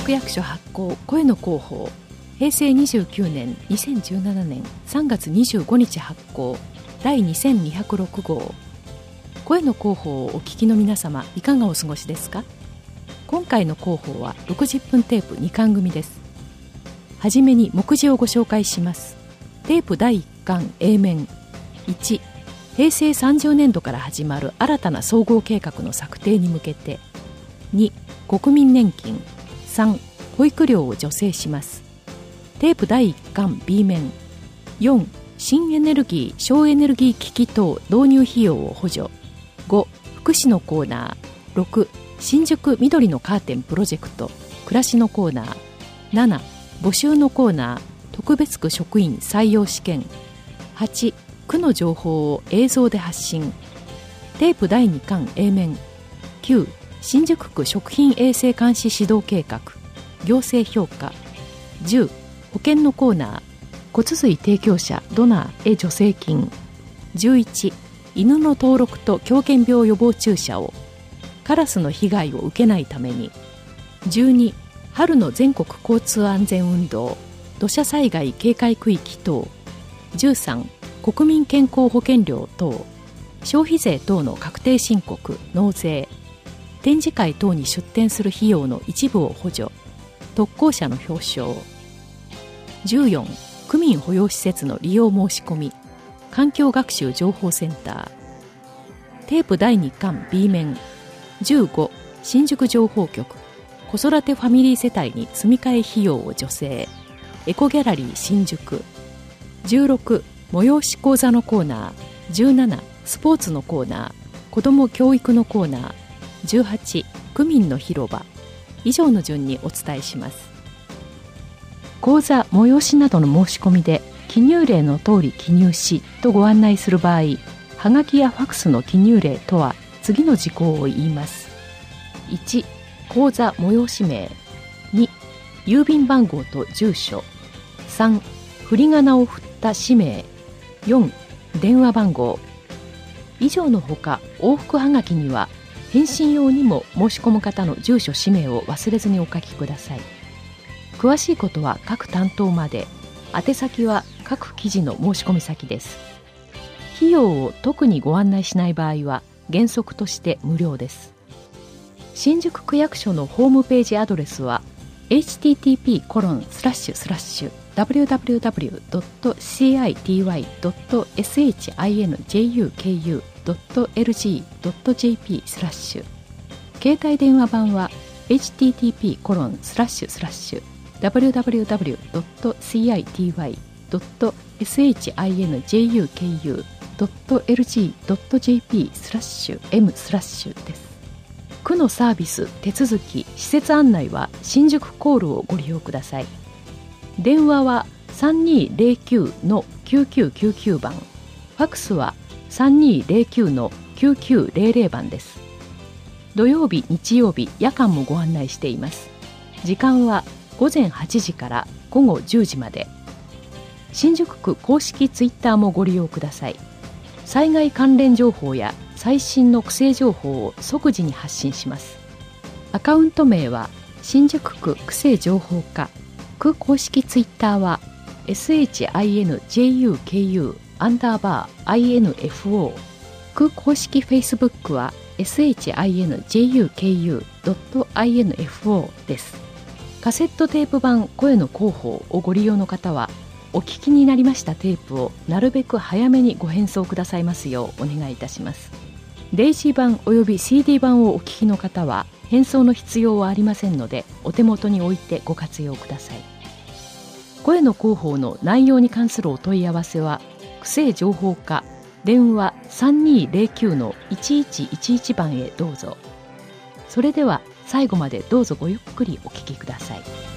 区役所発行声の広報、平成29年2017年3月25日発行第2206号。声の広報をお聞きの皆様、いかがお過ごしですか？今回の広報は60分テープ2巻組です。はじめに目次をご紹介します。テープ第1巻 A 面。1、平成30年度から始まる新たな総合計画の策定に向けて。2、国民年金。3、保育料を助成します。テープ第1巻 B 面。4、新エネルギー省エネルギー機器等導入費用を補助。5、福祉のコーナー。6、新宿緑のカーテンプロジェクト暮らしのコーナー。7、募集のコーナー特別区職員採用試験。8、区の情報を映像で発信。テープ第2巻 A 面。9、新宿区食品衛生監視指導計画行政評価。10、保険のコーナー骨髄提供者ドナーへ助成金。11、犬の登録と狂犬病予防注射をカラスの被害を受けないために。12、春の全国交通安全運動土砂災害警戒区域等。13、国民健康保険料等消費税等の確定申告納税。展示会等に出展する費用の一部を補助。特攻者の表彰。14、区民保養施設の利用申し込み環境学習情報センター。テープ第2巻 B 面。15、新宿情報局子育てファミリー世帯に積み替え費用を助成エコギャラリー新宿。16、催し講座のコーナー。17、スポーツのコーナー子ども教育のコーナー。18、区民の広場。以上の順にお伝えします。講座催しなどの申し込みで記入例の通り記入しとご案内する場合、はがきやファクスの記入例とは次の事項を言います。1、講座催し名。2、郵便番号と住所。3、振り仮名を振った氏名。4、電話番号。以上のほか往復はがきには返信用にも申し込む方の住所氏名を忘れずにお書きください。詳しいことは各担当まで。宛先は各記事の申し込み先です。費用を特にご案内しない場合は原則として無料です。新宿区役所のホームページアドレスは http://www.city.sinjuku.lg.jp/ 携帯電話版は http://www.city.sinjuku.lg.jp/m/ です。区のサービス、手続き、施設案内は新宿コールをご利用ください。電話は 3209-9999 番、ファクスは 3209-9900 番です。土曜日、日曜日、夜間もご案内しています。時間は午前8時から午後10時まで。新宿区公式ツイッターもご利用ください。災害関連情報や最新の区政情報を即時に発信します。アカウント名は新宿区区政情報課。区公式ツイッターは SHINJUKU_INFO。区公式フェイスブックは SHINJUKU.info です。カセットテープ版声の広報をご利用の方は、お聞きになりましたテープをなるべく早めにご返送くださいますようお願いいたします。デイジー版および CD 版をお聞きの方は返送の必要はありませんので、お手元に置いてご活用ください。声の広報の内容に関するお問い合わせは区政情報課電話 3209-1111 番へどうぞ。それでは最後までどうぞごゆっくりお聞きください。